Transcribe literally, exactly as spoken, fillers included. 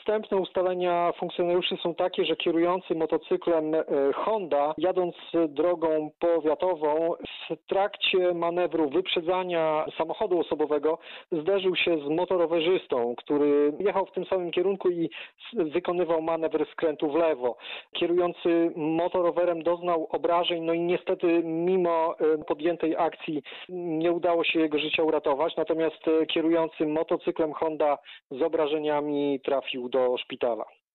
Wstępne ustalenia funkcjonariuszy są takie, że kierujący motocyklem Honda, jadąc drogą powiatową, w trakcie manewru wyprzedzania samochodu osobowego zderzył się z motorowerzystą, który jechał w tym samym kierunku i wykonywał manewr skrętu w lewo. Kierujący motorowerem doznał obrażeń, no i niestety mimo podjętej akcji nie udało się jego życia uratować, natomiast kierujący motocyklem Honda z obrażeniami trafił do szpitala.